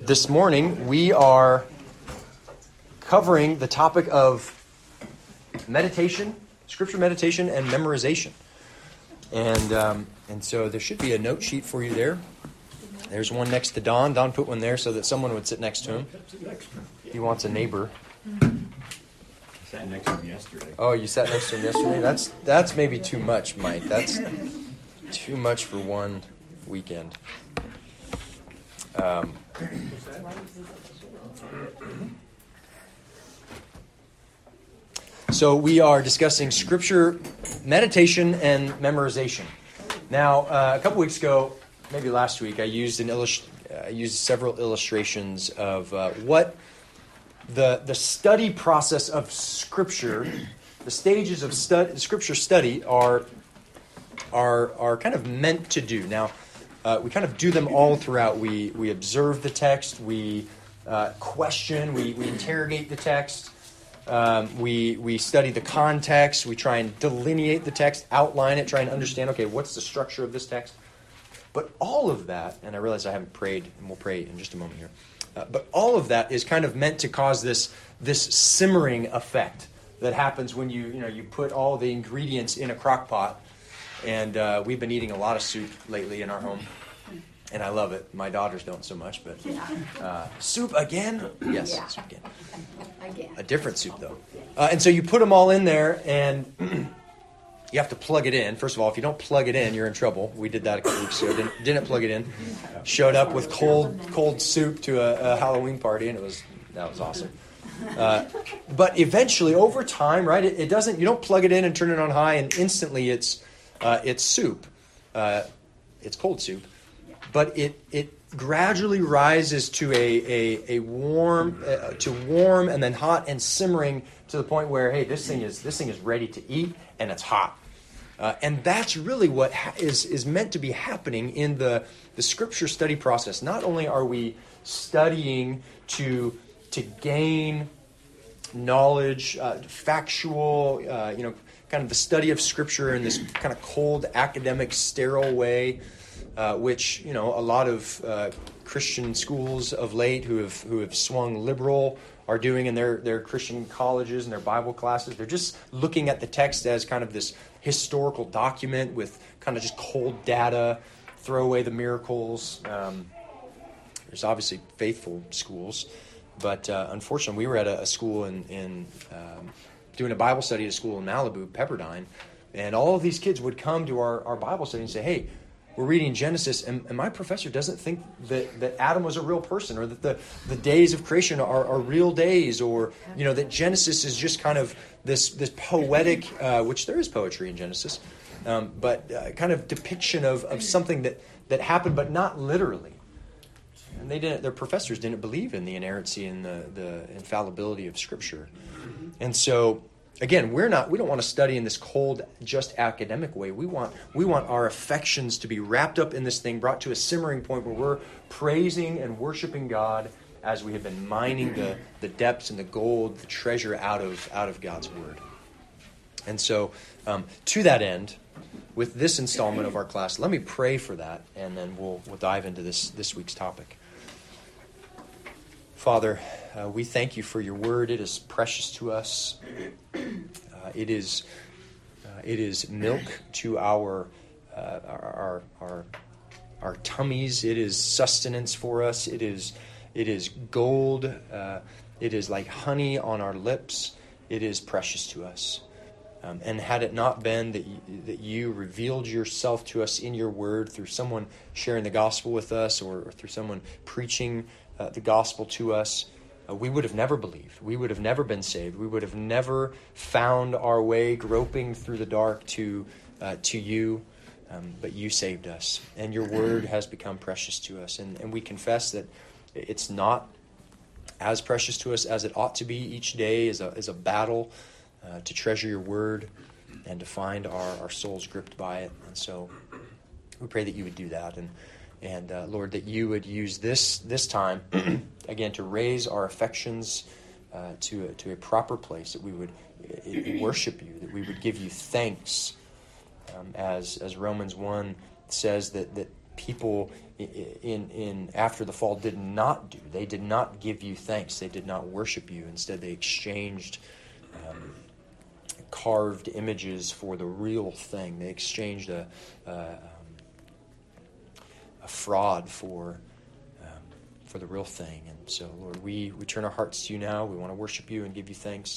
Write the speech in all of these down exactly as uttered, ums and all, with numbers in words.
This morning we are covering the topic of meditation, scripture meditation, and memorization. And um, and so there should be a note sheet for you there. There's one next to Don. Don put one there so that someone would sit next to him. He wants a neighbor. I sat next to him yesterday. Oh, you sat next to him yesterday? That's that's maybe too much, Mike. That's too much for one weekend. Um, so we are discussing scripture meditation and memorization. Now, uh, a couple weeks ago, maybe last week, I used an illust- I used several illustrations of uh, what the the study process of scripture, the stages of stud- scripture study are are are kind of meant to do. Now, uh, we kind of do them all throughout. We we observe the text, we uh, question, we we interrogate the text, um, we we study the context, we try and delineate the text, outline it, try and understand. Okay, what's the structure of this text? But all of that, and I realize I haven't prayed, and we'll pray in just a moment here. Uh, but all of that is kind of meant to cause this this simmering effect that happens when you you know you put all the ingredients in a crock pot. And uh, we've been eating a lot of soup lately in our home, and I love it. My daughters don't so much, but uh, soup again? Yes, Yeah. soup again. Again. A different soup, though. Uh, and so you put them all in there, and you have to plug it in. First of all, if you don't plug it in, you're in trouble. We did that a couple weeks ago. Didn't, didn't plug it in. Showed up with cold cold soup to a, a Halloween party, and it was that was awesome. Uh, but eventually, over time, right, it, it doesn't. You don't plug it in and turn it on high, and instantly it's uh, it's soup. Uh, it's cold soup, but it it gradually rises to a a, a warm uh, to warm and then hot and simmering to the point where, hey, this thing is this thing is ready to eat and it's hot. Uh, and that's really what ha- is is meant to be happening in the the scripture study process. Not only are we studying to to gain knowledge, uh, factual, uh, you know, kind of the study of Scripture in this kind of cold, academic, sterile way, uh, which, you know, a lot of uh, Christian schools of late who have who have swung liberal are doing in their, their Christian colleges and their Bible classes. They're just looking at the text as kind of this historical document with kind of just cold data, throw away the miracles. Um, there's obviously faithful schools. But uh, unfortunately, we were at a, a school in, in um, doing a Bible study at a school in Malibu, Pepperdine, and all of these kids would come to our, our Bible study and say, hey, we're reading Genesis, and, and my professor doesn't think that, that Adam was a real person, or that the, the days of creation are, are real days, or you know that Genesis is just kind of this, this poetic, uh, which there is poetry in Genesis, um, but uh, kind of depiction of, of something that, that happened, but not literally. And they didn't. Their professors didn't believe in the inerrancy and the, the infallibility of Scripture. And so, again, we're not. We don't want to study in this cold, just academic way. We want. We want our affections to be wrapped up in this thing, brought to a simmering point where we're praising and worshiping God as we have been mining the, the depths and the gold, the treasure out of out of God's Word. And so, um, to that end, with this installment of our class, let me pray for that, and then we'll we'll dive into this this week's topic. Father, uh, we thank you for your word. It is precious to us. Uh, it is uh, it is milk to our, uh, our our our tummies. It is sustenance for us. It is it is gold. Uh, it is like honey on our lips. It is precious to us. Um, and had it not been that you, that you revealed yourself to us in your word through someone sharing the gospel with us, or, or through someone preaching uh, the gospel to us, uh, we would have never believed. We would have never been saved. We would have never found our way groping through the dark to uh, to you. Um, but you saved us, and your word has become precious to us. And, and we confess that it's not as precious to us as it ought to be each day, as a as a battle. Uh, to treasure your word and to find our, our souls gripped by it. And so we pray that you would do that. And, and uh, Lord, that you would use this this time, again, to raise our affections uh, to, a, to a proper place, that we would uh, worship you, that we would give you thanks. Um, as, as Romans one says, that, that people in, in in after the fall did not do. They did not give you thanks. They did not worship you. Instead, they exchanged um, carved images for the real thing. They exchanged a a, um, a fraud for um, for the real thing. And so, Lord, we we turn our hearts to you now. We want to worship you and give you thanks.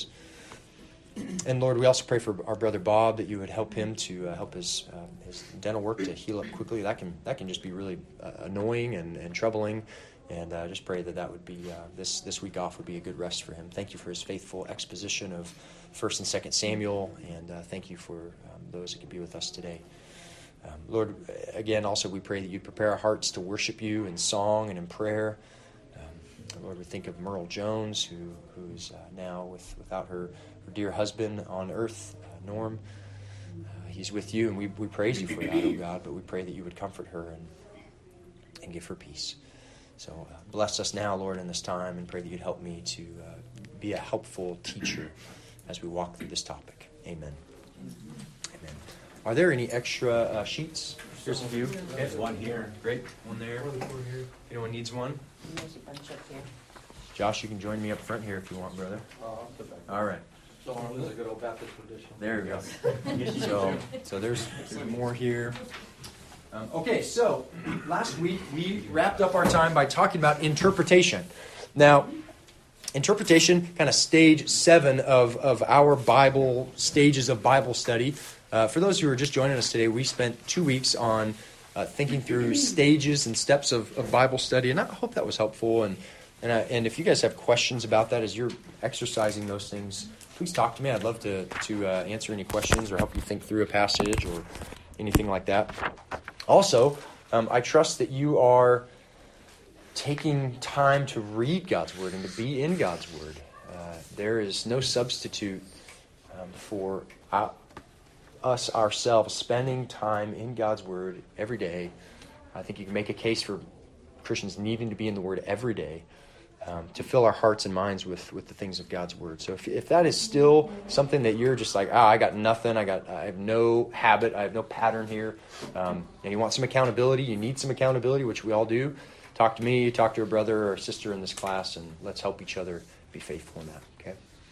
And Lord, we also pray for our brother Bob, that you would help him to uh, help his um, his dental work to heal up quickly. That can that can just be really uh, annoying and, and troubling. And uh, just pray that that would be uh, this this week off would be a good rest for him. Thank you for his faithful exposition of First and Second Samuel, and uh, thank you for um, those that could be with us today. Um, Lord, again, also we pray that you prepare our hearts to worship you in song and in prayer. Um, Lord, we think of Merle Jones, who who's uh, now with without her. Her dear husband on earth, uh, Norm. Uh, he's with you, and we, we praise you for that, oh God, but we pray that you would comfort her and and give her peace. So uh, bless us now, Lord, in this time, and pray that you'd help me to uh, be a helpful teacher as we walk through this topic. Amen. Amen. Are there any extra uh, sheets? Here's a few. There's one here. Great. One there. Anyone needs one? There's a bunch up here. Josh, you can join me up front here if you want, brother. All right. So this is a good old Baptist tradition. There we go. So, so there's, there's more here. Um, okay, so last week we wrapped up our time by talking about interpretation. Now, interpretation, kind of stage seven of, of our Bible, stages of Bible study. Uh, for those who are just joining us today, we spent two weeks on uh, thinking through stages and steps of, of Bible study, and I hope that was helpful. And and, I, and if you guys have questions about that as you're exercising those things, please talk to me. I'd love to, to uh, answer any questions or help you think through a passage or anything like that. Also, um, I trust that you are taking time to read God's Word and to be in God's Word. Uh, there is no substitute um, for uh, us ourselves spending time in God's Word every day. I think you can make a case for Christians needing to be in the Word every day. Um, to fill our hearts and minds with, with the things of God's Word. So if if that is still something that you're just like, ah, I got nothing, I got, I have no habit, I have no pattern here, um, and you want some accountability, you need some accountability, which we all do, talk to me, talk to a brother or a sister in this class, and let's help each other be faithful in that, okay?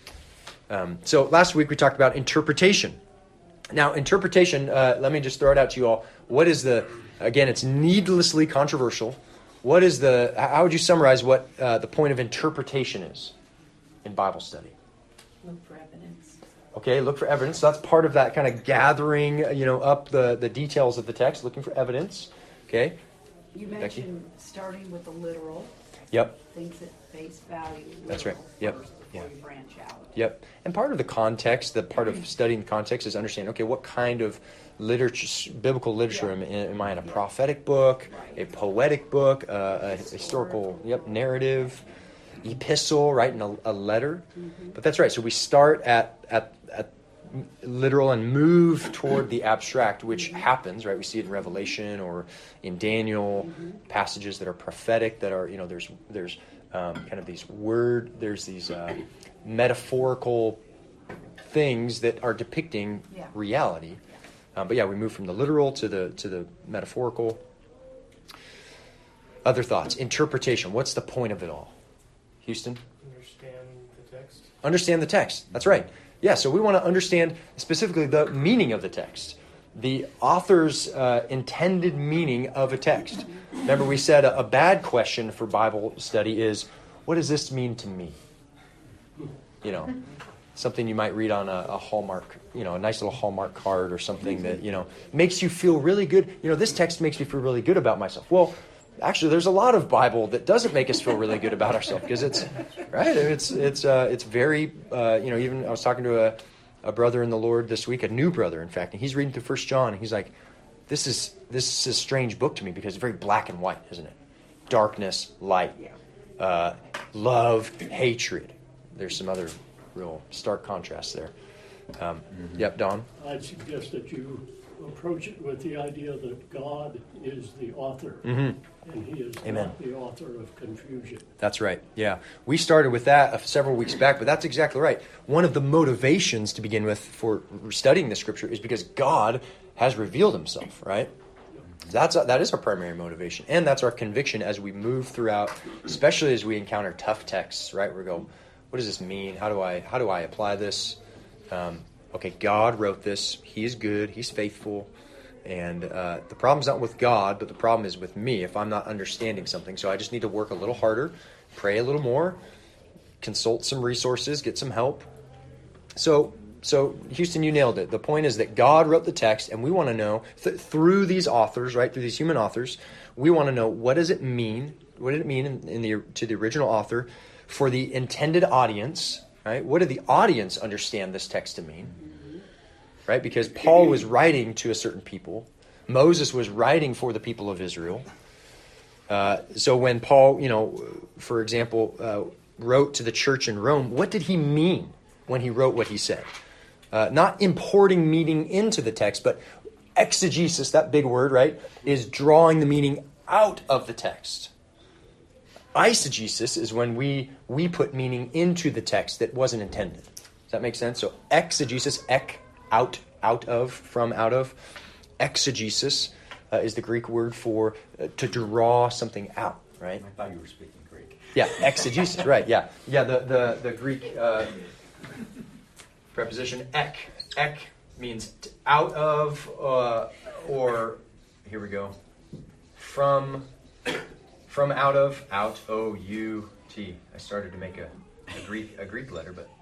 Um, so last week we talked about interpretation. Now, interpretation, uh, let me just throw it out to you all. What is the, again, it's needlessly controversial. What is the, how would you summarize what uh, the point of interpretation is in Bible study? Look for evidence. Okay, look for evidence. So that's part of that kind of gathering, you know, up the, the details of the text, looking for evidence. Okay? You mentioned Becky? Starting with the literal. Yep. Things at face value. That's right. Yep. Before yeah. you branch out. Yep. And part of the context, the part of studying the context is understanding, okay, what kind of literature, biblical literature, yeah. am, am I in a prophetic book, right. a poetic book, uh, a historical, yep, narrative, epistle, right, and a, a letter. Mm-hmm. But that's right. So we start at, at at literal and move toward the abstract, which mm-hmm. happens, right? We see it in Revelation or in Daniel, mm-hmm. passages that are prophetic, that are, you know, there's there's um, kind of these word, there's these uh, metaphorical things that are depicting yeah. reality. Um, but yeah, we move from the literal to the to the metaphorical. Other thoughts? Interpretation. What's the point of it all? Houston? Understand the text. Understand the text. That's right. Yeah, so we want to understand specifically the meaning of the text. The author's uh, intended meaning of a text. Remember, we said a, a bad question for Bible study is, what does this mean to me? You know, something you might read on a, a Hallmark, you know, a nice little Hallmark card or something that, you know, makes you feel really good. You know, this text makes me feel really good about myself. Well, actually, there's a lot of Bible that doesn't make us feel really good about ourselves because it's, right, it's it's uh, it's very, uh, you know, even I was talking to a, a brother in the Lord this week, a new brother, in fact, and he's reading through First John, and he's like, this is this is a strange book to me because it's very black and white, isn't it? Darkness, light, uh, love, hatred. There's some other real stark contrasts there. Um, mm-hmm. Yep, Don? I'd suggest that you approach it with the idea that God is the author, mm-hmm. and He is Amen. Not the author of confusion. That's right, yeah. We started with that several weeks back, but that's exactly right. One of the motivations to begin with for studying the Scripture is because God has revealed Himself, right? That's that is our primary motivation, and that's our conviction as we move throughout, especially as we encounter tough texts. Right, we go, what does this mean? How do I how do I apply this? Um, okay, God wrote this. He is good. He's faithful, and uh, the problem's not with God, but the problem is with me if I'm not understanding something. So I just need to work a little harder, pray a little more, consult some resources, get some help. So. So, Houston, you nailed it. The point is that God wrote the text, and we want to know, th- through these authors, right, through these human authors, we want to know what does it mean, what did it mean in, in the to the original author for the intended audience, right? What did the audience understand this text to mean, right? Because Paul was writing to a certain people. Moses was writing for the people of Israel. Uh, so when Paul, you know, for example, uh, wrote to the church in Rome, what did he mean when he wrote what he said? Uh, not importing meaning into the text, but exegesis, that big word, right, is drawing the meaning out of the text. Eisegesis is when we we put meaning into the text that wasn't intended. Does that make sense? So exegesis, ek, out, out of, from, out of. Exegesis uh, is the Greek word for uh, to draw something out, right? I thought you were speaking Greek. Yeah, exegesis, right, yeah. Yeah, the, the, the Greek... Uh, preposition ek. Ek means t- out of, uh, or, here we go, from, from out of, out, O, U, T. I started to make a, a Greek a Greek letter, but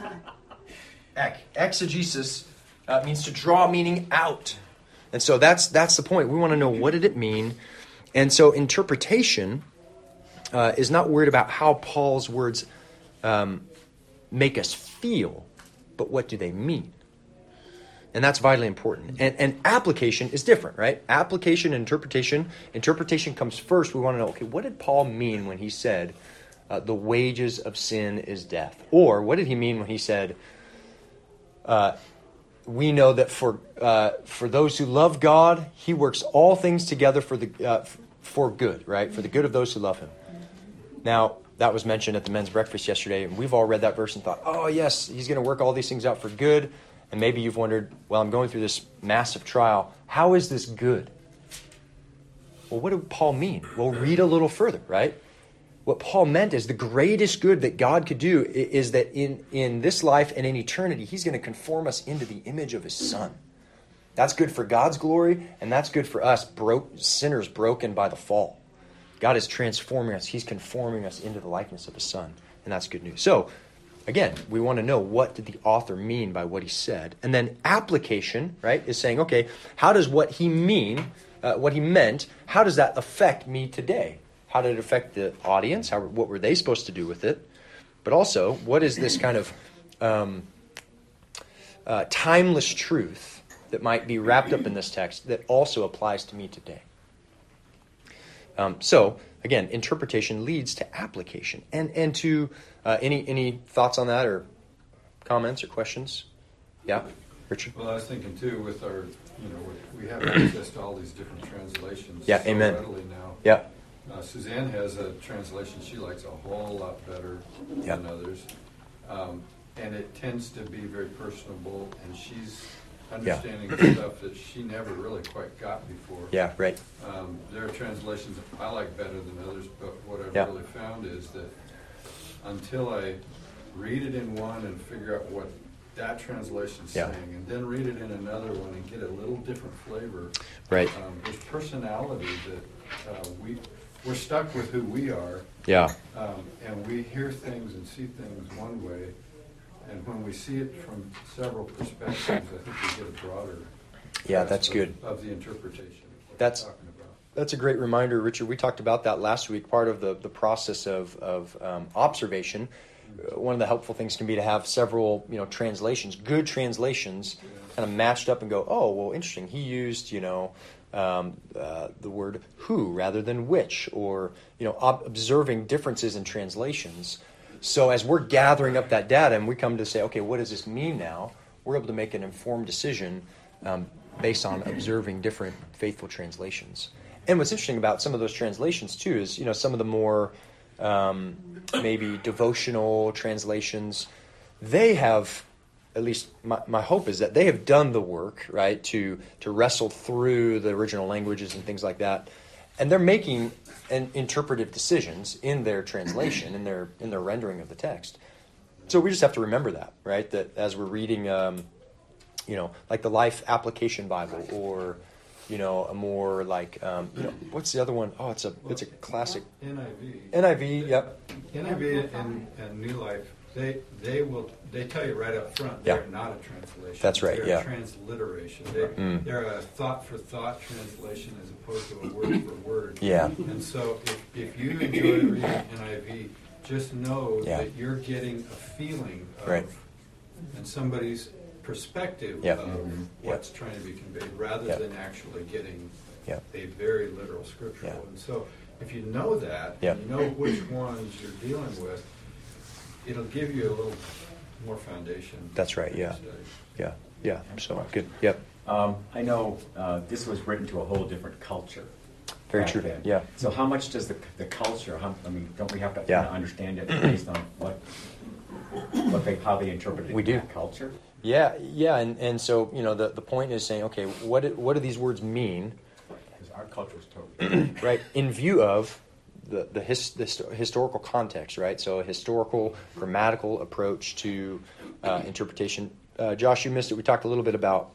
ek. Exegesis uh, means to draw meaning out. And so that's that's the point. We want to know, what did it mean? And so interpretation uh, is not worried about how Paul's words um, make us feel, but what do they mean? And that's vitally important. And, and application is different, right? Application and interpretation. Interpretation comes first. We want to know, okay, what did Paul mean when he said uh, the wages of sin is death? Or what did he mean when he said, uh, we know that for uh, for those who love God, he works all things together for the uh, for good, right? For the good of those who love him. Now, that was mentioned at the men's breakfast yesterday, and we've all read that verse and thought, oh, yes, he's going to work all these things out for good. And maybe you've wondered, well, I'm going through this massive trial. How is this good? Well, what did Paul mean? Well, read a little further, right? What Paul meant is the greatest good that God could do is that in, in this life and in eternity, he's going to conform us into the image of his Son. That's good for God's glory, and that's good for us, broke, sinners broken by the fall. God is transforming us. He's conforming us into the likeness of his Son. And that's good news. So, again, we want to know, what did the author mean by what he said? And then application, right, is saying, okay, how does what he mean, uh, what he meant, how does that affect me today? How did it affect the audience? How, what were they supposed to do with it? But also, what is this kind of um, uh, timeless truth that might be wrapped up in this text that also applies to me today? Um, so, again, interpretation leads to application. And and to uh, any any thoughts on that, or comments or questions? Yeah, Richard? Well, I was thinking, too, with our, you know, we have access to all these different translations. Yeah, so amen. readily now. Yeah. Uh, Suzanne has a translation she likes a whole lot better Yeah. than others. Um, and it tends to be very personable, and she's understanding stuff that she never really quite got before. Yeah, right. Um, there are translations that I like better than others, but what I've Yeah. really found is that until I read it in one and figure out what that translation's Yeah. saying, and then read it in another one and get a little different flavor, Right. um, there's personality that uh, we, we're stuck with who we are, Yeah. um, and we hear things and see things one way, and when we see it from several perspectives, I think we get a broader Yeah, grasp that's of- good. of the interpretation. of what That's- we're talking about. That's a great reminder, Richard. We talked about that last week. Part of the, the process of, of um, observation, uh, one of the helpful things can be to have several, you know, translations, good translations, kind of matched up and go, oh, well, interesting. He used, you know, um, uh, the word who rather than which, or, you know, ob- observing differences in translations. So as we're gathering up that data and we come to say, okay, what does this mean now? We're able to make an informed decision um, based on observing different faithful translations. And what's interesting about some of those translations, too, is, you know, some of the more um, maybe devotional translations, they have at least my, my hope is that they have done the work, right, to to wrestle through the original languages and things like that, and they're making an interpretive decisions in their translation, in their in their rendering of the text. So we just have to remember that, right? That as we're reading, um, you know, like the Life Application Bible, or you know, a more like, um, you know, what's the other one? Oh, it's a it's a classic. N I V. N I V, yep. N I V and, and New Life, they they will they tell you right up front Yeah. they're not a translation. That's right, They're yeah. a transliteration. They, Mm. They're a thought for thought translation as opposed to a word for word. Yeah. And so if, if you enjoy reading N I V, just know Yeah. that you're getting a feeling of Right. and somebody's perspective Yeah. of Mhm. what's trying to be conveyed, rather Yeah. than actually getting Yeah. a very literal scriptural. Yeah. And so if you know that, Yeah. and you know which ones you're dealing with, it'll give you a little more foundation. That's right, yeah. to study. Yeah, yeah. So good. Yep. Um, I know uh, this was written to a whole different culture. Very back true. then. Yeah. So how much does the the culture? How, I mean, don't we have to Yeah. kind of understand it based on what what they how they interpret it We in do. that culture? Yeah, yeah, and, and so you know the, the point is saying, okay, what do, what do these words mean, Because our culture is totally right? In view of the the, his, the hist- historical context, right? So a historical grammatical approach to uh, interpretation. Uh, Josh, you missed it. We talked a little bit about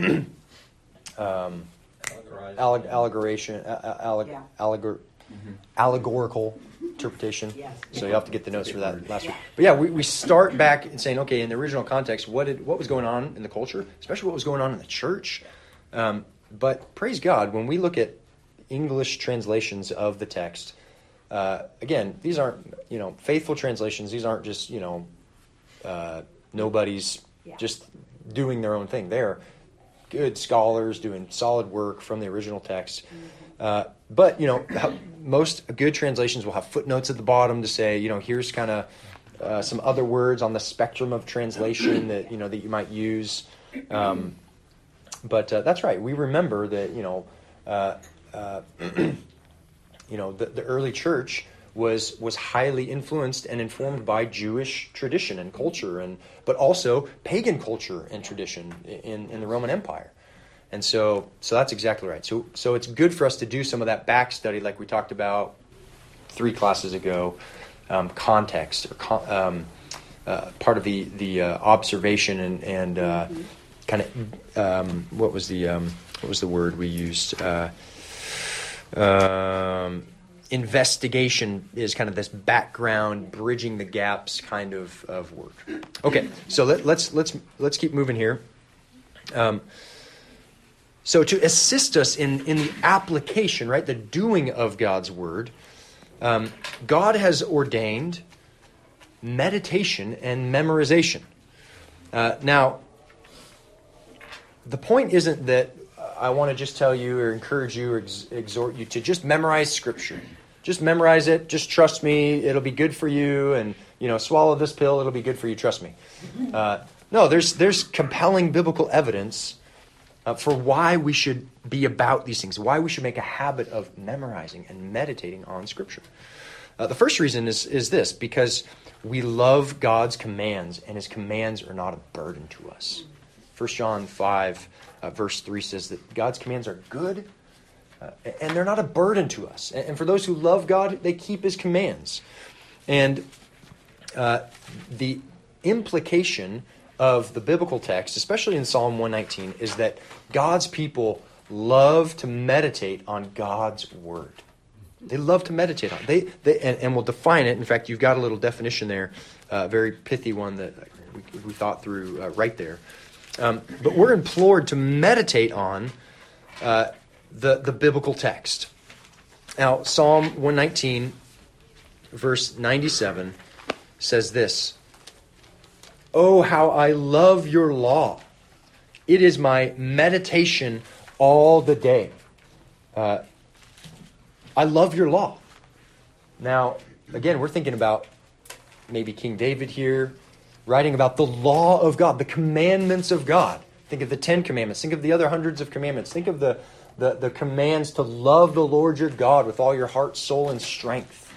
um, alleg- allegoration, uh, alleg- Yeah. allegor- allegorical interpretation. Yes. So you'll have to get the notes for that last week. But yeah, we, we start back and saying, okay, in the original context, what did what was going on in the culture, especially what was going on in the church. Um, but praise God, when we look at English translations of the text, uh, again, these aren't you know faithful translations. These aren't just you know uh, nobody's Yeah. just doing their own thing. They're good scholars doing solid work from the original text. Uh, but, you know, how- most good translations will have footnotes at the bottom to say, you know, here's kind of uh, some other words on the spectrum of translation that, you know, that you might use. Um, but uh, that's right. We remember that, you know, uh, uh, you know, the, the early church was was highly influenced and informed by Jewish tradition and culture, and but also pagan culture and tradition in, in the Roman Empire. And so so that's exactly right. So so it's good for us to do some of that back study, like we talked about three classes ago, um, context or con- um, uh, part of the the uh, observation and and uh, kind of um, what was the um, what was the word we used? Uh, um, investigation is kind of this background, bridging the gaps kind of, of work. Okay, so let, let's let's let's keep moving here. Um, so to assist us in in the application, right, the doing of God's word, um, God has ordained meditation and memorization. Uh, now, the point isn't that I want to just tell you or encourage you or ex- exhort you to just memorize Scripture. Just memorize it. Just trust me. It'll be good for you. And, you know, swallow this pill. It'll be good for you. Trust me. Uh, no, there's there's compelling biblical evidence uh, for why we should be about these things, why we should make a habit of memorizing and meditating on Scripture. Uh, the first reason is, is this, because we love God's commands, and His commands are not a burden to us. First John five, uh, verse three says that God's commands are good, uh, and they're not a burden to us. And, and for those who love God, they keep His commands. And uh, the implication of the biblical text, especially in Psalm one nineteen, is that God's people love to meditate on God's word. They love to meditate on it. They, they, and, and we'll define it. In fact, you've got a little definition there, a uh, very pithy one that we, we thought through uh, right there. Um, but we're implored to meditate on uh, the, the biblical text. Now, Psalm one nineteen, verse ninety-seven, says this: "Oh, how I love your law. It is my meditation all the day." Uh, I love your law. Now, again, we're thinking about maybe King David here, writing about the law of God, the commandments of God. Think of the Ten Commandments. Think of the other hundreds of commandments. Think of the, the, the commands to love the Lord your God with all your heart, soul, and strength.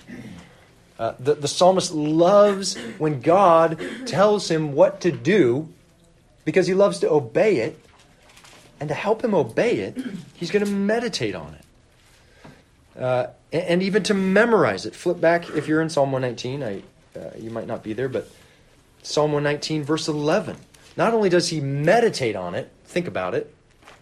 Uh, the, the psalmist loves when God tells him what to do because he loves to obey it. And to help him obey it, he's going to meditate on it. Uh, and, and even to memorize it. Flip back if you're in Psalm one nineteen. I, uh, you might not be there, but Psalm one nineteen, verse eleven. Not only does he meditate on it, think about it,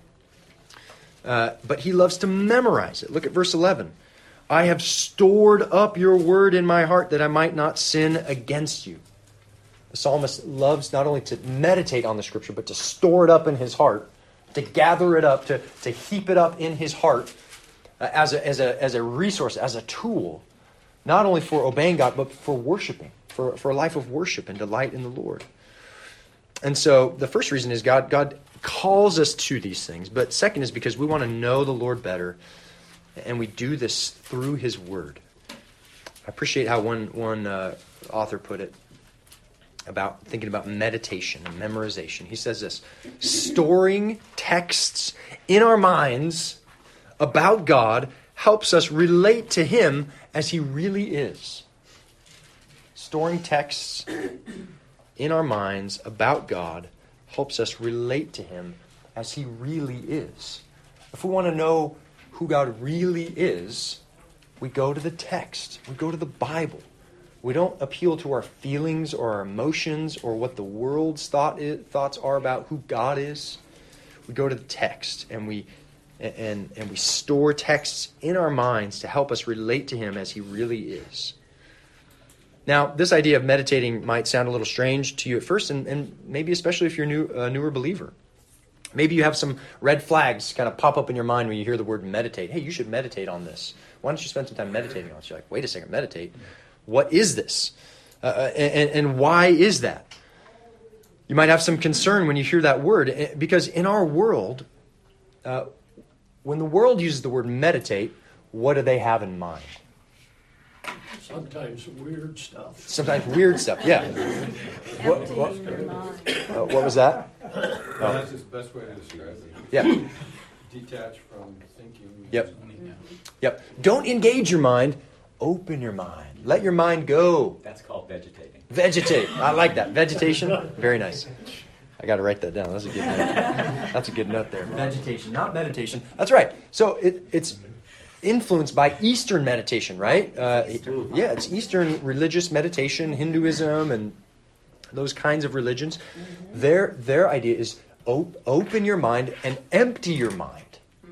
uh, but he loves to memorize it. Look at verse eleven. I have stored up your word in my heart that I might not sin against you. The psalmist loves not only to meditate on the scripture, but to store it up in his heart, to gather it up, to, to heap it up in his heart uh, as, a, as, a, as a resource, as a tool, not only for obeying God, but for worshiping, for, for a life of worship and delight in the Lord. And so the first reason is God, God calls us to these things. But second is because we want to know the Lord better, and we do this through his word. I appreciate how one, one uh, author put it, about thinking about meditation and memorization. He says this: storing texts in our minds about God helps us relate to him as he really is. Storing texts in our minds about God helps us relate to him as he really is. If we want to know who God really is, we go to the text. We go to the Bible. We don't appeal to our feelings or our emotions or what the world's thought is, thoughts are about who God is. We go to the text and we and and we store texts in our minds to help us relate to him as he really is. Now, this idea of meditating might sound a little strange to you at first, and, and maybe especially if you're new, a newer believer. Maybe you have some red flags kind of pop up in your mind when you hear the word meditate. Hey, you should meditate on this. Why don't you spend some time meditating on it? You're like, wait a second, meditate? What is this? Uh, and, and why is that? You might have some concern when you hear that word, because in our world, uh, when the world uses the word meditate, what do they have in mind? Sometimes weird stuff. Sometimes weird stuff, yeah. What, what, uh, what was that? Well, that's the best way to describe it. Yeah. Detach from thinking. Yep. Yep. Don't engage your mind. Open your mind. Let your mind go. That's called vegetating. Vegetate. I like that. Vegetation. Very nice. I got to write that down. That's a good note. That's a good note there. Vegetation, not meditation. That's right. So it, it's influenced by Eastern meditation, right? Uh, yeah, it's Eastern religious meditation, Hinduism, and those kinds of religions. Their their idea is op- open your mind and empty your mind.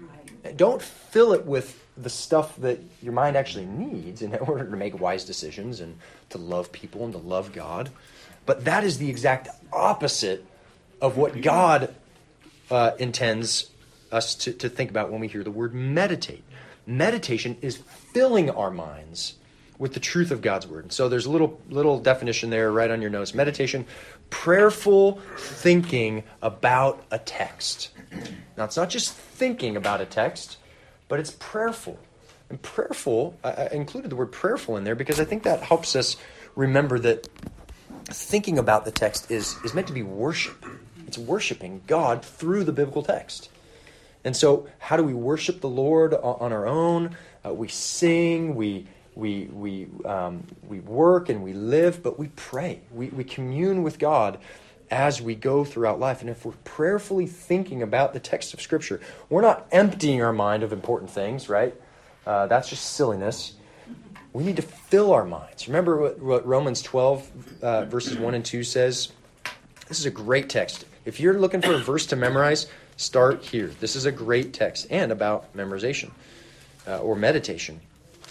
Don't fill it with the stuff that your mind actually needs in order to make wise decisions and to love people and to love God. But that is the exact opposite of what God uh, intends us to, to think about when we hear the word meditate. Meditation is filling our minds with the truth of God's word. And so there's a little little definition there right on your notes. Meditation, prayerful thinking about a text. Now, it's not just thinking about a text, but it's prayerful. And prayerful, I included the word prayerful in there because I think that helps us remember that thinking about the text is, is meant to be worship. It's worshiping God through the biblical text. And so how do we worship the Lord on our own? Uh, we sing, we we we um, we work, and we live, but we pray. We, we commune with God as we go throughout life. And if we're prayerfully thinking about the text of Scripture, we're not emptying our mind of important things, right? Uh, that's just silliness. We need to fill our minds. Remember what, what Romans twelve, uh, verses one and two says? This is a great text. If you're looking for a verse to memorize, start here. This is a great text and about memorization uh, or meditation.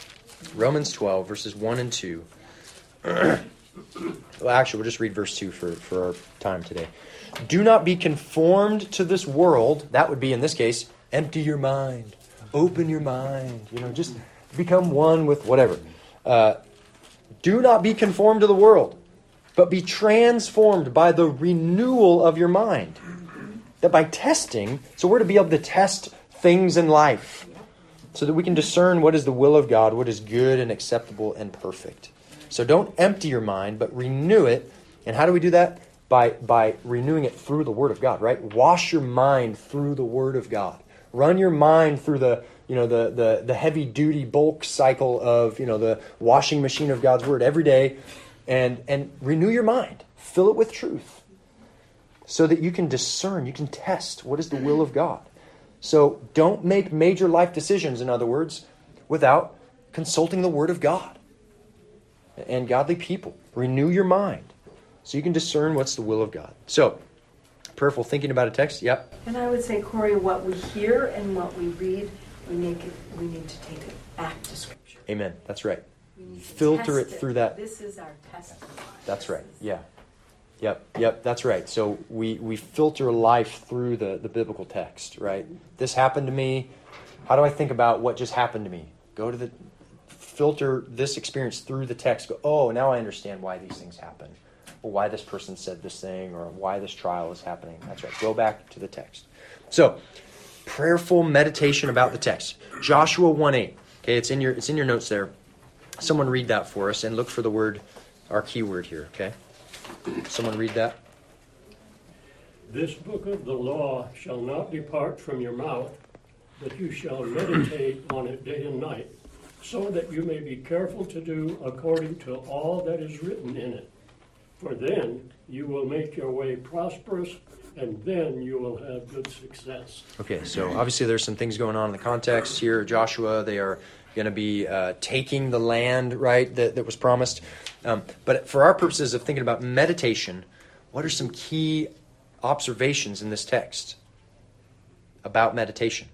Romans twelve, verses one and two. Well, actually, we'll just read verse two for, for our time today. Do not be conformed to this world. That would be, in this case, empty your mind. Open your mind. You know, just become one with whatever. Uh, do not be conformed to the world, but be transformed by the renewal of your mind. That by testing, so we're to be able to test things in life so that we can discern what is the will of God, what is good and acceptable and perfect. So don't empty your mind, but renew it. And how do we do that? By, by renewing it through the Word of God, right? Wash your mind through the Word of God. Run your mind through the, you know, the, the, the heavy-duty bulk cycle of, you know, the washing machine of God's Word every day, and, and renew your mind. Fill it with truth. so that you can discern, you can test what is the will of God. So don't make major life decisions, in other words, without consulting the Word of God and godly people. Renew your mind so you can discern what's the will of God. So, prayerful thinking about a text, yep. And I would say, Corey, what we hear and what we read, we make it, we need to take it back to Scripture. Amen. That's right. We need to Filter test it through that. This is our testimony. That's right. Yeah. Yep. Yep. That's right. So we, we filter life through the, the biblical text, right? This happened to me. How do I think about what just happened to me? Go to the, filter this experience through the text. Go, oh, now I understand why these things happen, or why this person said this thing, or why this trial is happening. That's right. Go back to the text. So, prayerful meditation about the text. Joshua one eight. Okay, it's in your it's in your notes there. Someone read that for us and look for the word, our key word here, okay? Someone read that. This book of the law shall not depart from your mouth, but you shall meditate on it day and night, so that you may be careful to do according to all that is written in it. For then you will make your way prosperous, and then you will have good success. Okay, so obviously there's some things going on in the context here. Joshua, they are going to be uh, taking the land, right, that, that was promised. Um, but for our purposes of thinking about meditation, what are some key observations in this text about meditation?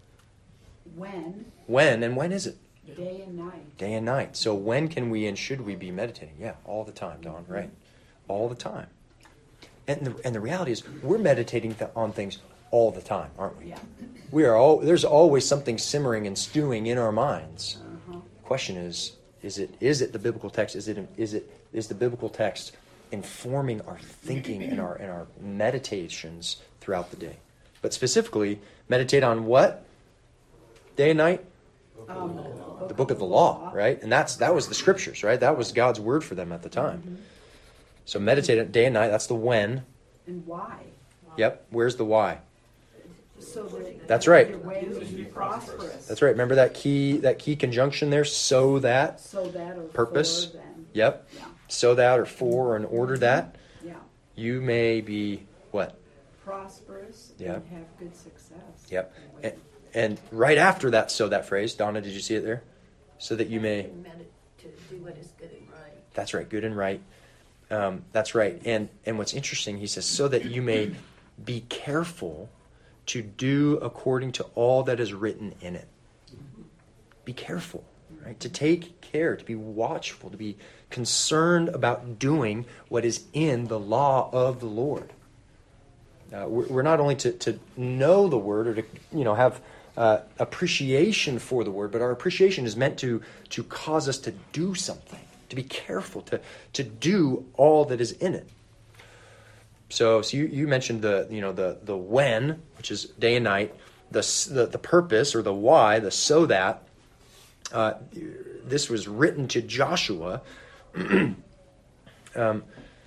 When, When, and when is it? day and night. Day and night. So when can we and should we be meditating? Yeah, all the time, Don, right? All the time. And the, and the reality is we're meditating th- on things all the time, aren't we? Yeah. We are all, there's always something simmering and stewing in our minds. Uh-huh. The question is, is it is it the biblical text? Is it is it is the biblical text informing our thinking and our and our meditations throughout the day? But specifically, meditate on what? Day and night? Um, The book of the law, right? And that's that was the scriptures, right? That was God's word for them at the time. Mm-hmm. So meditate it day and night. That's the when. And why? Yep. Where's the why? So that That's right. your way will be prosperous. That's right. Remember that key that key conjunction there? So that. So that or Purpose. for then. Yep. Yeah. So that or for or in order that Yeah. you may be what? Prosperous Yeah. and have good success. Yep. And, and right after that, so that phrase, Donna, did you see it there? So that you may. To do what is good and right. That's right. Good and right. Um, that's right. And and what's interesting, he says, so that you may be careful to do according to all that is written in it. Be careful, right? To take care, to be watchful, to be concerned about doing what is in the law of the Lord. Uh, we're, we're not only to, to know the word or to, you know, have uh, appreciation for the word, but our appreciation is meant to to cause us to do something, to be careful, to to do all that is in it. So, so you, you mentioned the you know the the when, which is day and night, the the, the purpose or the why, the so that. Uh, this was written to Joshua. um,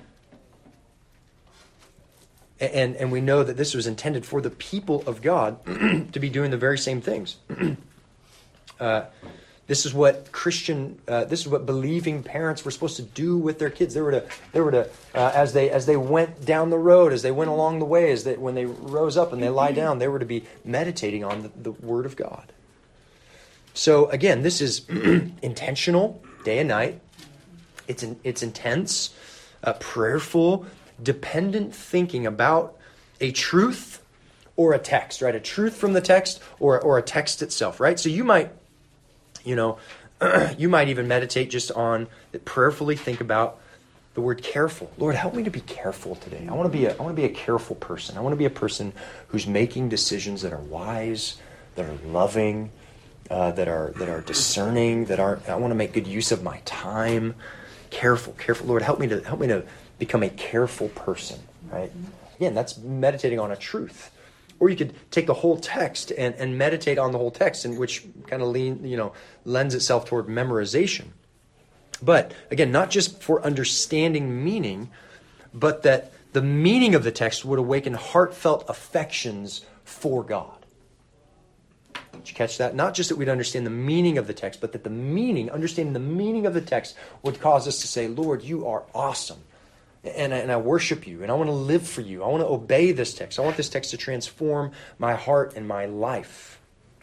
and and we know that this was intended for the people of God to be doing the very same things. uh, This is what Christian, uh, this is what believing parents were supposed to do with their kids. They were to, they were to, uh, as they as they went down the road, as they went along the way, as they when they rose up and they lie down, they were to be meditating on the, the Word of God. So again, this is intentional, day and night. It's in, it's intense, uh, prayerful, dependent thinking about a truth or a text, right? A truth from the text or or a text itself, right? So you might. You know, you might even meditate just on, prayerfully think about the word careful. Lord, help me to be careful today. I want to be a, I want to be a careful person. I want to be a person who's making decisions that are wise, that are loving, uh, that are that are discerning, that are. I want to make good use of my time. Careful, careful. Lord, help me to help me to become a careful person. Right? Again, that's meditating on a truth. Or you could take the whole text and, and meditate on the whole text, and which kind of lean, you know, lends itself toward memorization. But again, not just for understanding meaning, but that the meaning of the text would awaken heartfelt affections for God. Did you catch that? Not just that we'd understand the meaning of the text, but that the meaning, understanding the meaning of the text would cause us to say, Lord, you are awesome. and, and I worship you, and I want to live for you. I want to obey this text. I want this text to transform my heart and my life.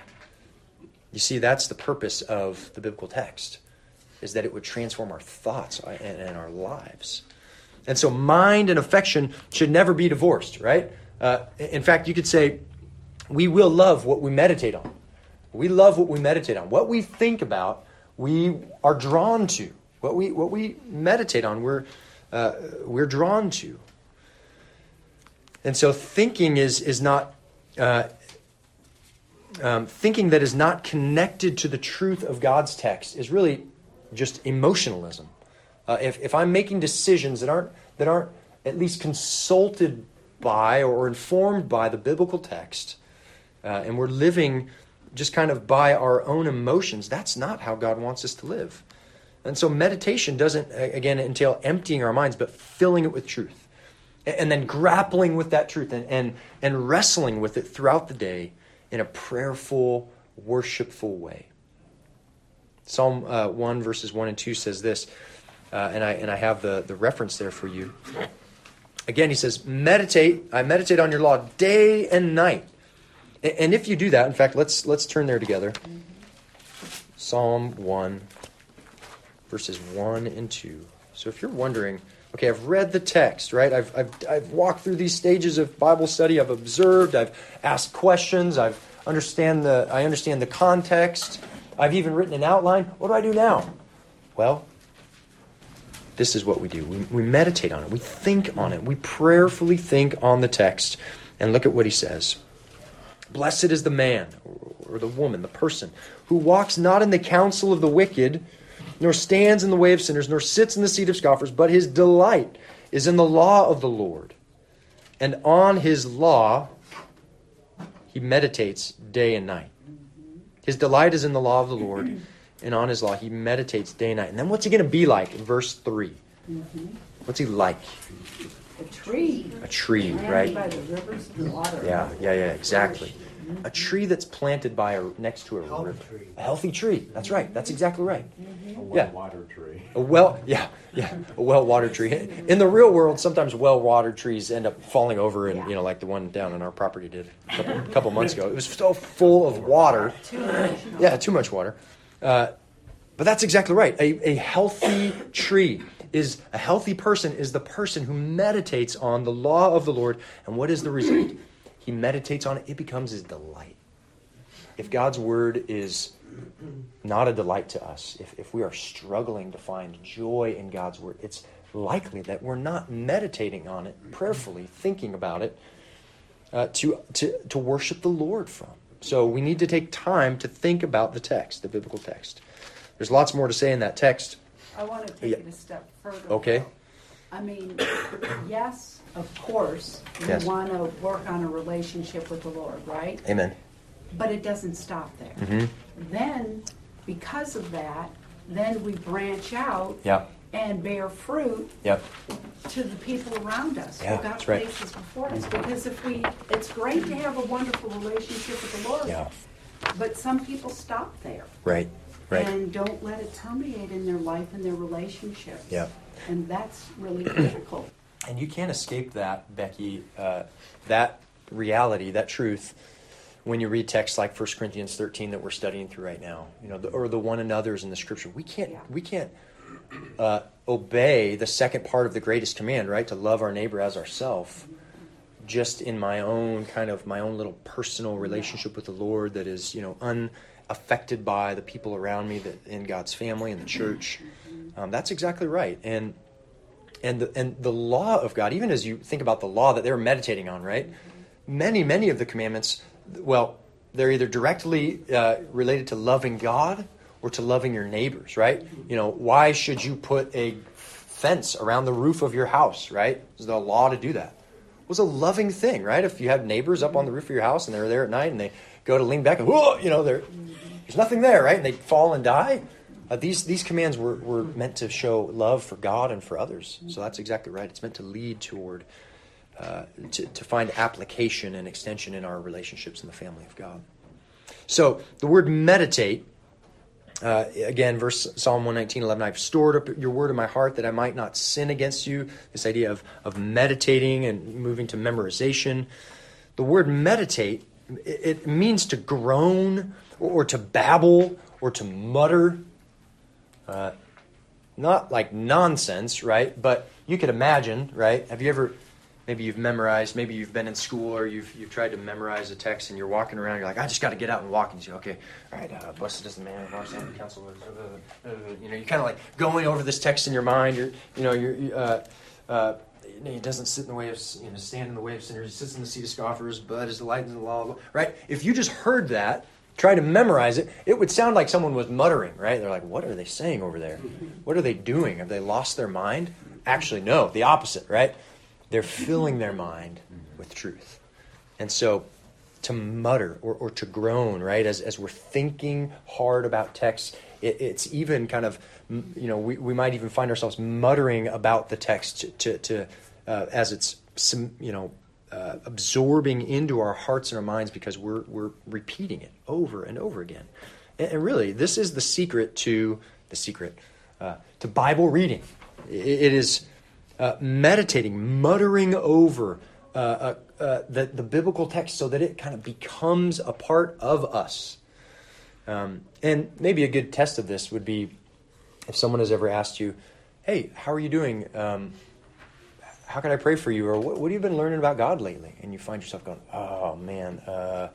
You see, that's the purpose of the biblical text, is that it would transform our thoughts and, and our lives. And so mind and affection should never be divorced, right? Uh, in fact, you could say, we will love what we meditate on. We love what we meditate on. What we think about, we are drawn to. What we what we meditate on, we're uh, we're drawn to. And so thinking is is not uh, um, thinking that is not connected to the truth of God's text is really just emotionalism. Uh, if if I'm making decisions that aren't that aren't at least consulted by or informed by the biblical text, uh, and we're living just kind of by our own emotions, that's not how God wants us to live. And so meditation doesn't, again, entail emptying our minds, but filling it with truth. And then grappling with that truth and, and, and wrestling with it throughout the day in a prayerful, worshipful way. Psalm uh, one, verses one and two says this, uh, and I and I have the, the reference there for you. Again, he says, meditate, I meditate on your law day and night. And if you do that, in fact, let's let's turn there together. Psalm one, verses one and two. So if you're wondering, okay, I've read the text, right? I've I've I've walked through these stages of Bible study. I've observed. I've asked questions. I've understand the I understand the context. I've even written an outline. What do I do now? Well, this is what we do. We, we meditate on it. We think on it. We prayerfully think on the text. And look at what he says. Blessed is the man, or the woman, the person, who walks not in the counsel of the wicked, nor stands in the way of sinners, nor sits in the seat of scoffers, but his delight is in the law of the Lord. And on his law he meditates day and night. His delight is in the law of the Lord, and on his law he meditates day and night. And then what's he going to be like in verse three? Mm-hmm. What's he like? A tree. A tree, Planted right? by the rivers of water. Yeah, yeah, yeah, exactly. A tree that's planted by a next to a Healthy river. tree. A healthy tree. That's right. That's exactly right. A Yeah. well-watered tree. A well, yeah, yeah, a well-watered tree. In the real world, sometimes well-watered trees end up falling over, and you know, like the one down on our property did a couple, couple months ago. It was so full of water. Too much. Yeah, too much water. Uh, but that's exactly right. A, a healthy tree is a healthy person is the person who meditates on the law of the Lord. And what is the result? He meditates on it. It becomes his delight. If God's word is not a delight to us, if, if we are struggling to find joy in God's word, it's likely that we're not meditating on it prayerfully, thinking about it, uh, to, to, to worship the Lord from. So we need to take time to think about the text, the biblical text. There's lots more to say in that text. I want to take Yeah. it a step further. Okay. though. I mean, yes, of course, you Yes. want to work on a relationship with the Lord, right? Amen. But it doesn't stop there. Mm-hmm. Then, because of that, then we branch out Yeah. and bear fruit Yep. to the people around us. Yeah, who God that's right. places before us. Because if we, it's great to have a wonderful relationship with the Lord. Yeah. But some people stop there. Right. Right. And don't let it permeate in their life and their relationships. Yeah. And that's really critical. And you can't escape that, Becky, uh, that reality, that truth, when you read texts like First Corinthians thirteen that we're studying through right now, you know, the, or the one another's in the Scripture. We can't, Yeah. we can't uh, obey the second part of the greatest command, right, to love our neighbor as ourselves, just in my own kind of my own little personal relationship with the Lord that is, you know, unaffected by the people around me, that in God's family and the church. Um, that's exactly right, and. And the, and the law of God, even as you think about the law that they were meditating on, right? Many, many of the commandments, well, they're either directly uh, related to loving God or to loving your neighbors, right? You know, why should you put a fence around the roof of your house, right? There's the law to do that. It was a loving thing, right? If you have neighbors up on the roof of your house and they're there at night and they go to lean back and, whoa, you know, there's nothing there, right? And they fall and die. Uh, these these commands were, were meant to show love for God and for others. So that's exactly right. It's meant to lead toward, uh, to, to find application and extension in our relationships in the family of God. So the word meditate Uh, again, verse Psalm one nineteen, eleven, I've stored up your word in my heart that I might not sin against you. This idea of, of meditating and moving to memorization. The word meditate, it, it means to groan or, or to babble or to mutter. Uh, not like nonsense, right? But you could imagine, right? Have you ever... Maybe you've memorized, maybe you've been in school or you've you've tried to memorize a text and you're walking around, you're like, I just got to get out and walk. And you say, okay, all right, uh, blessed is the man of our son, counsel. Uh, uh, uh, you know, you're kind of like going over this text in your mind. You're, you know, you're, uh, uh, he doesn't sit in the way of, you know, stand in the way of sinners. He sits in the seat of scoffers, but is delight in the law, right? If you just heard that, try to memorize it, it would sound like someone was muttering, right? They're like, what are they saying over there? What are they doing? Have they lost their mind? Actually, no, the opposite, right? They're filling their mind with truth. And so to mutter or, or to groan, right, as, as we're thinking hard about text, it, it's even kind of, you know, we, we might even find ourselves muttering about the text to, to, to uh, as it's, you know, uh, absorbing into our hearts and our minds because we're, we're repeating it over and over again. And, and really, this is the secret to, the secret, uh, to Bible reading. It, it is... Uh, meditating, muttering over uh, uh, uh, the, the biblical text so that it kind of becomes a part of us. Um, and maybe a good test of this would be if someone has ever asked you, hey, how are you doing? Um, how can I pray for you? Or what, what have you been learning about God lately? And you find yourself going, oh, man, uh,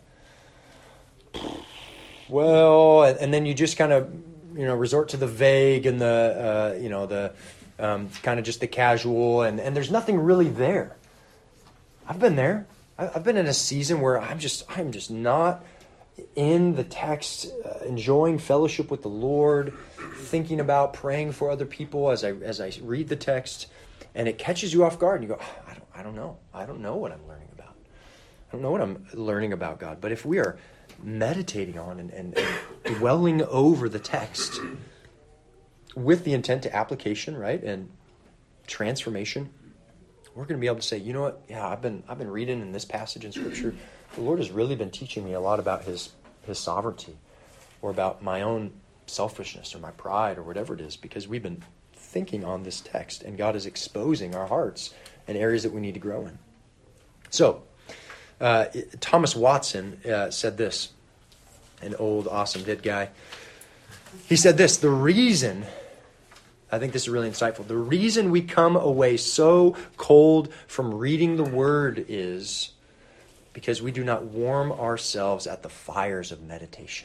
well, and, and then you just kind of, you know, resort to the vague and the, uh, you know, the... Um, kind of just the casual, and, and there's nothing really there. I've been there. I've been in a season where I'm just I'm just not in the text, uh, enjoying fellowship with the Lord, thinking about praying for other people as I as I read the text, and it catches you off guard, and you go, oh, I don't I don't know. I don't know what I'm learning about. I don't know what I'm learning about God. But if we are meditating on and, and, and dwelling over the text, with the intent to application, right, and transformation, we're going to be able to say, you know what? Yeah, I've been I've been reading in this passage in Scripture. The Lord has really been teaching me a lot about His His sovereignty, or about my own selfishness, or my pride, or whatever it is, because we've been thinking on this text, and God is exposing our hearts and areas that we need to grow in. So, uh, Thomas Watson uh, said this, an old, awesome dead guy. He said this, the reason, I think this is really insightful, the reason we come away so cold from reading the Word is because we do not warm ourselves at the fires of meditation.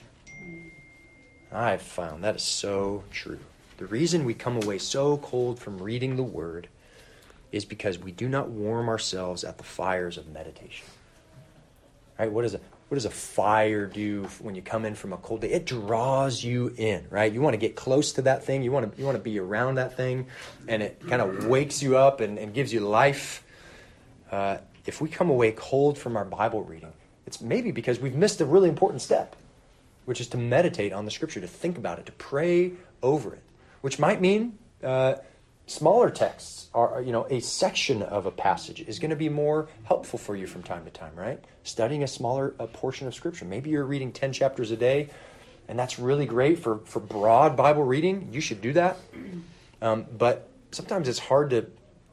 I've found that is so true. The reason we come away so cold from reading the Word is because we do not warm ourselves at the fires of meditation. Right? What is it? What does a fire do when you come in from a cold day? It draws you in, right? You want to get close to that thing. You want to you want to be around that thing, and it kind of wakes you up and, and gives you life. Uh, if we come away cold from our Bible reading, it's maybe because we've missed a really important step, which is to meditate on the Scripture, to think about it, to pray over it, which might mean uh, smaller texts are, you know, a section of a passage is going to be more helpful for you from time to time, right? Studying a smaller a portion of Scripture. Maybe you're reading ten chapters a day, and that's really great for, for broad Bible reading. You should do that. Um, but sometimes it's hard to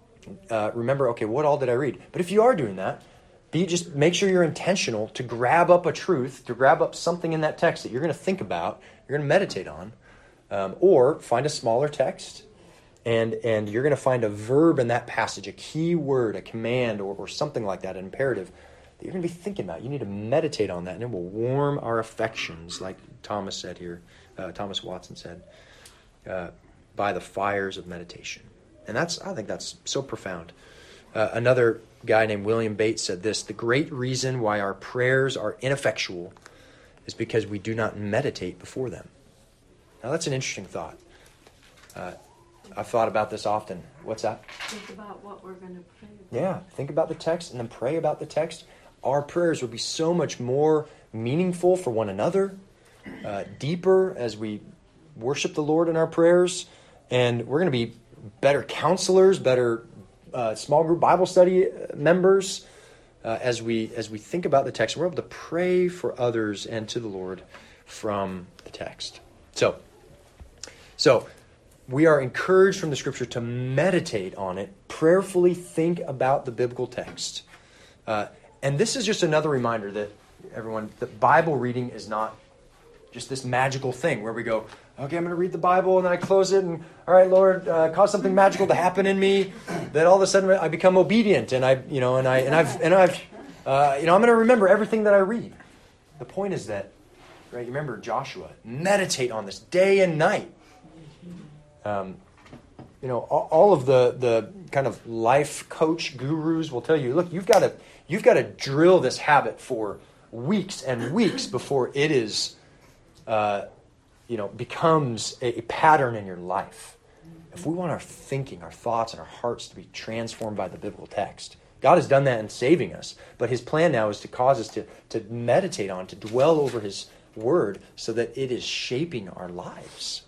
uh, remember, okay, what all did I read? But if you are doing that, be just make sure you're intentional to grab up a truth, to grab up something in that text that you're going to think about, you're going to meditate on, um, or find a smaller text, and and you're going to find a verb in that passage, a key word, a command, or, or something like that, an imperative that you're going to be thinking about. You need to meditate on that, and it will warm our affections, like Thomas said here, uh, Thomas Watson said, uh, by the fires of meditation. And that's, I think that's so profound. Uh, another guy named William Bates said this, the great reason why our prayers are ineffectual is because we do not meditate before them. Now that's an interesting thought. Uh, I've thought about this often. What's that? Think about what we're going to pray about. Yeah, think about the text and then pray about the text. Our prayers will be so much more meaningful for one another, uh, deeper as we worship the Lord in our prayers, and we're going to be better counselors, better uh, small group Bible study members uh, as we as we think about the text. We're able to pray for others and to the Lord from the text. So So we are encouraged from the Scripture to meditate on it, prayerfully think about the biblical text. Uh, and this is just another reminder that everyone, that Bible reading is not just this magical thing where we go, okay, I'm going to read the Bible, and then I close it, and all right, Lord, uh, cause something magical to happen in me, that all of a sudden I become obedient, and I, you know, and I, and I've, and I've, uh, you know, I'm going to remember everything that I read. The point is that, right? Remember Joshua, meditate on this day and night. Um, you know, all, all of the the kind of life coach gurus will tell you, look, you've got to you've got to drill this habit for weeks and weeks before it is. Uh, you know, becomes a, a pattern in your life. If we want our thinking, our thoughts, and our hearts to be transformed by the biblical text, God has done that in saving us, but his plan now is to cause us to, to meditate on, to dwell over his word so that it is shaping our lives.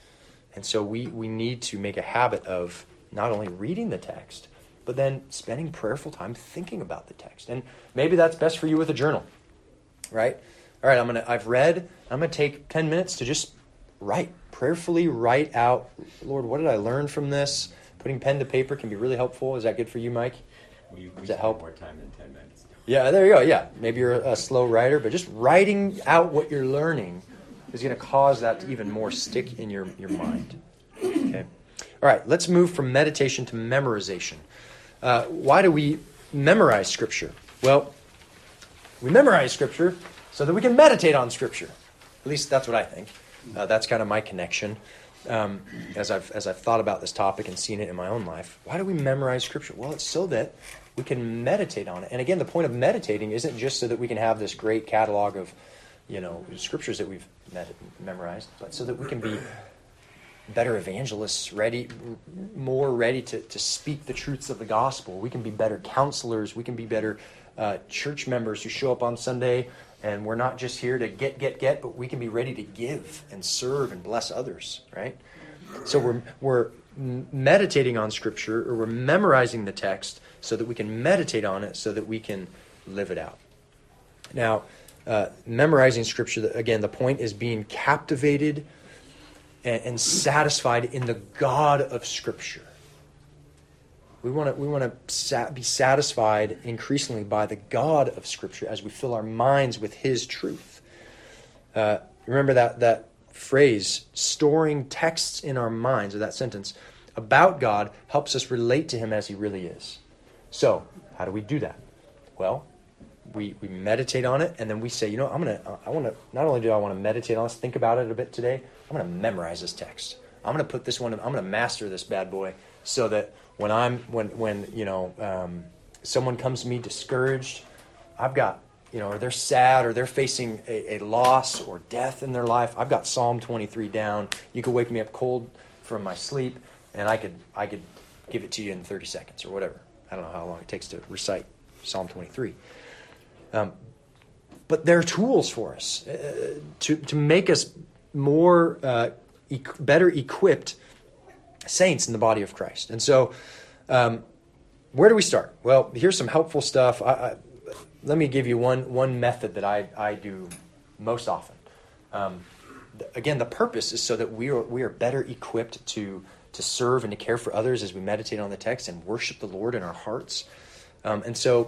And so we, we need to make a habit of not only reading the text, but then spending prayerful time thinking about the text. And maybe that's best for you with a journal, right? All right, I'm gonna. I've read. I'm gonna take ten minutes to just write, prayerfully write out. Lord, what did I learn from this? Putting pen to paper can be really helpful. Is that good for you, Mike? We, we Does that help? More time than ten minutes. Yeah, there you go. Yeah, maybe you're a slow writer, but just writing out what you're learning is going to cause that to even more stick in your your mind. Okay. All right, let's move from meditation to memorization. Uh, why do we memorize Scripture? Well, we memorize Scripture so that we can meditate on Scripture. At least that's what I think. Uh, that's kind of my connection um, as I've as I've thought about this topic and seen it in my own life. Why do we memorize Scripture? Well, it's so that we can meditate on it. And again, the point of meditating isn't just so that we can have this great catalog of, you know, Scriptures that we've med- memorized, but so that we can be better evangelists, ready, more ready to, to speak the truths of the gospel. We can be better counselors. We can be better uh, church members who show up on Sunday. And we're not just here to get, get, get, but we can be ready to give and serve and bless others, right? So we're we're meditating on Scripture, or we're memorizing the text so that we can meditate on it, so that we can live it out. Now, uh, memorizing Scripture, again, the point is being captivated and, and satisfied in the God of Scripture. We want to we want to sa- be satisfied increasingly by the God of Scripture as we fill our minds with His truth. Uh, remember that that phrase, storing texts in our minds, or that sentence, about God helps us relate to Him as He really is. So, how do we do that? Well, we we meditate on it, and then we say, you know, I'm gonna I want to not only do I want to meditate on this, think about it a bit today. I'm going to memorize this text. I'm going to put this one. I'm going to master this bad boy, so that when I'm when when you know um, someone comes to me discouraged, I've got you know, or they're sad, or they're facing a, a loss or death in their life. I've got Psalm twenty-three down. You could wake me up cold from my sleep, and I could I could give it to you in thirty seconds or whatever. I don't know how long it takes to recite Psalm twenty-three. Um, but they're tools for us uh, to to make us more uh, e- better equipped saints in the body of Christ. And so, um, where do we start? Well, here's some helpful stuff. I, I, let me give you one one method that I, I do most often. Um, th- again, the purpose is so that we are we are better equipped to to serve and to care for others as we meditate on the text and worship the Lord in our hearts. Um, and so,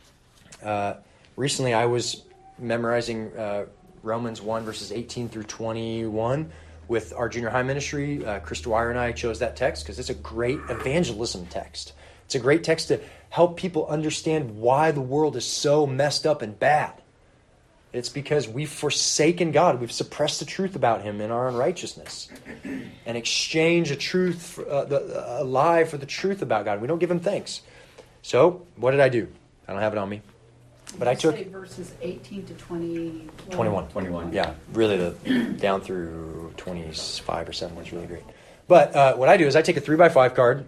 uh, recently I was memorizing uh, Romans one verses eighteen through twenty-one. With our junior high ministry. uh, Chris Dwyer and I chose that text because it's a great evangelism text. It's a great text to help people understand why the world is so messed up and bad. It's because we've forsaken God. We've suppressed the truth about Him in our unrighteousness and exchanged a truth, for, uh, the, a lie for the truth about God. We don't give Him thanks. So, what did I do? I don't have it on me. But I took say verses eighteen to twenty. twenty-one. twenty-one. Yeah, really the down through twenty-five or seven was really great. But uh, what I do is I take a three by five card.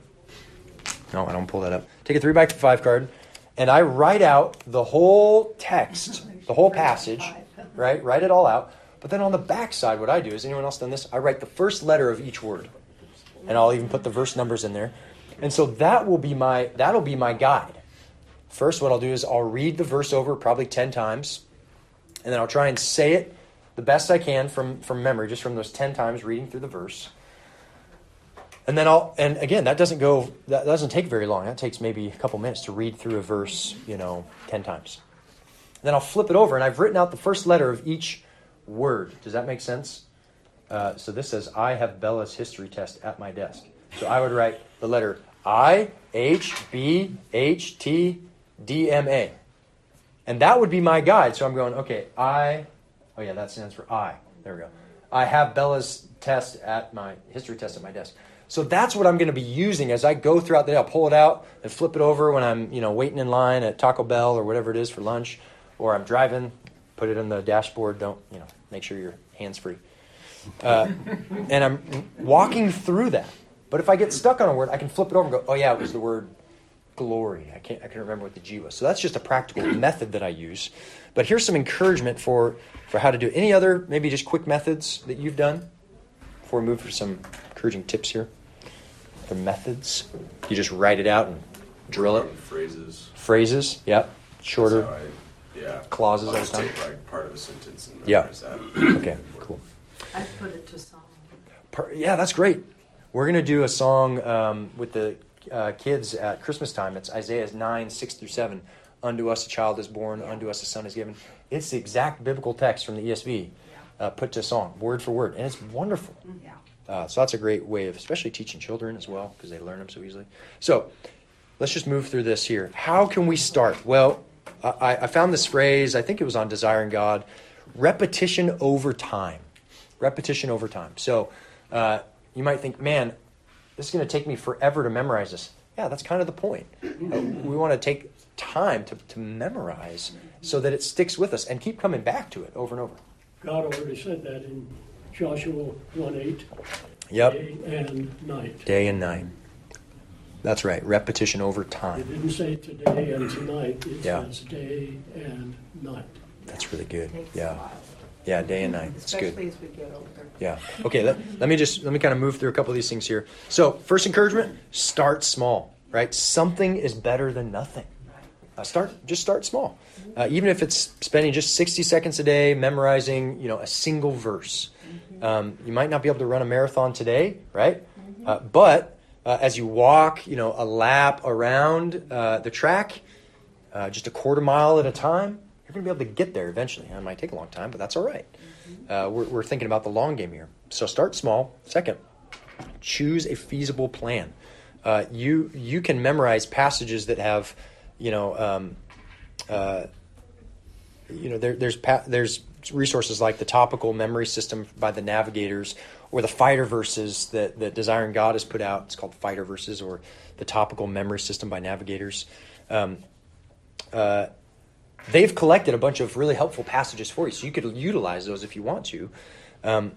No, I don't pull that up. Take a three by five card, and I write out the whole text, the whole passage, right? Write it all out. But then on the back side, what I do is, anyone else done this? I write the first letter of each word, and I'll even put the verse numbers in there. And so that will be my that'll be my guide. First, what I'll do is I'll read the verse over probably ten times, and then I'll try and say it the best I can from, from memory, just from those ten times reading through the verse. And then I'll, and again, that doesn't go, that doesn't take very long. That takes maybe a couple minutes to read through a verse, you know, ten times. Then I'll flip it over, and I've written out the first letter of each word. Does that make sense? Uh, so this says, I have Bella's history test at my desk. So I would write the letter I, H, B, H, T, D, M, A. And that would be my guide. So I'm going, okay, I, oh yeah, that stands for I. There we go. I have Bella's test at my, history test at my desk. So that's what I'm going to be using as I go throughout the day. I'll pull it out and flip it over when I'm, you know, waiting in line at Taco Bell or whatever it is for lunch, or I'm driving, put it on the dashboard. Don't, you know, make sure your hand's free. Uh, and I'm walking through that. But if I get stuck on a word, I can flip it over and go, oh yeah, it was the word glory. I can't, I can't remember what the G was. So that's just a practical method that I use. But here's some encouragement for, for how to do it. Any other, maybe just quick methods that you've done before we move for some encouraging tips here? The methods. You just write it out and drill it. Phrases. Phrases, yep. Shorter That's how I, yeah. clauses I'll all the just time. take like part of a sentence and Yeah. memorize that. Okay, cool. I put it to song. Per- Yeah, that's great. We're going to do a song um, with the uh, kids at Christmas time. It's Isaiah nine, six through seven. Unto us a child is born, unto us a son is given. It's the exact biblical text from the E S V uh, put to song, word for word. And it's wonderful. Yeah. Uh, so that's a great way of especially teaching children as well, because they learn them so easily. So let's just move through this here. How can we start? Well, I, I found this phrase, I think it was on Desiring God, repetition over time. Repetition over time. So uh, you might think, man, this is going to take me forever to memorize this. Yeah, that's kind of the point. Uh, we want to take time to, to memorize so that it sticks with us and keep coming back to it over and over. God already said that in Joshua one eight. Yep. Day and night. Day and night. That's right. Repetition over It time. didn't say today and tonight. It Yeah. says day and night. That's really good. Takes a Yeah. while. Yeah, day and night. It's good. Especially as we get older. Yeah. Okay, let, let me just, let me kind of move through a couple of these things here. So, first encouragement, start small, right? Something is better than nothing. Uh, start, just start small. Uh, even if it's spending just sixty seconds a day memorizing, you know, a single verse. Um, you might not be able to run a marathon today, right? Uh, but uh, as you walk, you know, a lap around uh, the track, uh, just a quarter mile at a time, you're going to be able to get there eventually. It might take a long time, but that's all right. Uh, we're, we're thinking about the long game here. So start small. Second, choose a feasible plan. Uh, you you can memorize passages that have, you know, um, uh, you know, there, there's pa- there's resources like the Topical Memory System by the Navigators, or the Fighter Verses that, that Desiring God has put out. It's called Fighter Verses, or the Topical Memory System by Navigators. Um, uh, they've collected a bunch of really helpful passages for you, so you could utilize those if you want to. Um,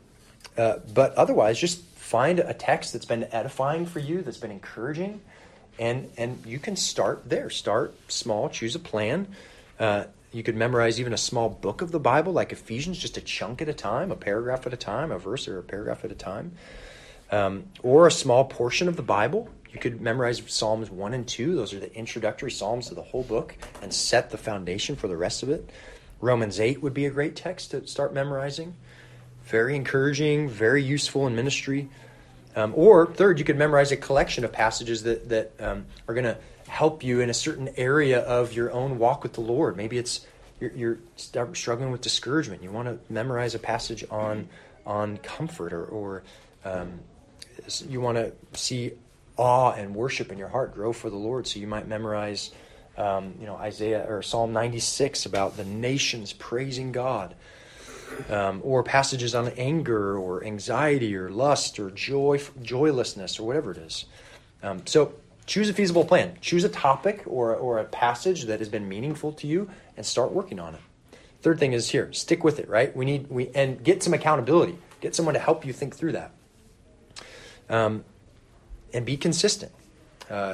uh, but otherwise, just find a text that's been edifying for you, that's been encouraging, and and you can start there. Start small, choose a plan. Uh, you could memorize even a small book of the Bible, like Ephesians, just a chunk at a time, a paragraph at a time, a verse or a paragraph at a time. Um, or a small portion of the Bible. You could memorize Psalms one and two. Those are the introductory psalms to the whole book and set the foundation for the rest of it. Romans eight would be a great text to start memorizing. Very encouraging, very useful in ministry. Um, or third, you could memorize a collection of passages that, that um, are going to help you in a certain area of your own walk with the Lord. Maybe it's you're, you're start struggling with discouragement. You want to memorize a passage on on comfort, or, or um, you want to see awe and worship in your heart grow for the Lord. So you might memorize, um, you know, Isaiah or Psalm ninety-six about the nations praising God. Um, or passages on anger or anxiety or lust or joy, joylessness or whatever it is. Um, so choose a feasible plan. Choose a topic or, or a passage that has been meaningful to you and start working on it. Third thing is here, stick with it, right? We need we and get some accountability. Get someone to help you think through that. Um, and be consistent. Uh,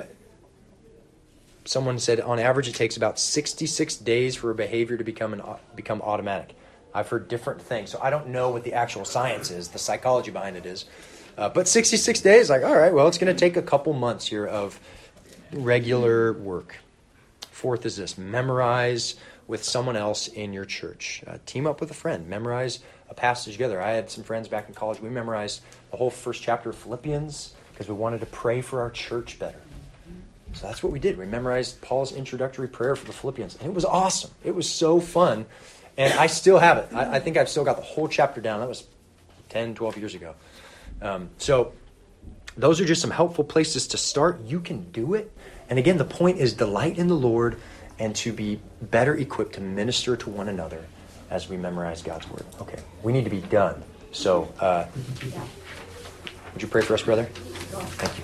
someone said on average it takes about sixty-six days for a behavior to become an become automatic. I've heard different things, so I don't know what the actual science is, the psychology behind it is. Uh, but sixty-six days, like, all right, well, it's going to take a couple months here of regular work. Fourth is this, memorize with someone else in your church. Uh, team up with a friend. Memorize a passage together. I had some friends back in college. We memorized the whole first chapter of Philippians because we wanted to pray for our church better. So that's what we did. We memorized Paul's introductory prayer for the Philippians. And it was awesome. It was so fun. And I still have it. I, I think I've still got the whole chapter down. That was ten, twelve years ago. Um, so those are just some helpful places to start. You can do it. And again, the point is delight in the Lord and to be better equipped to minister to one another as we memorize God's word. Okay, we need to be done. So uh, would you pray for us, brother? Thank you.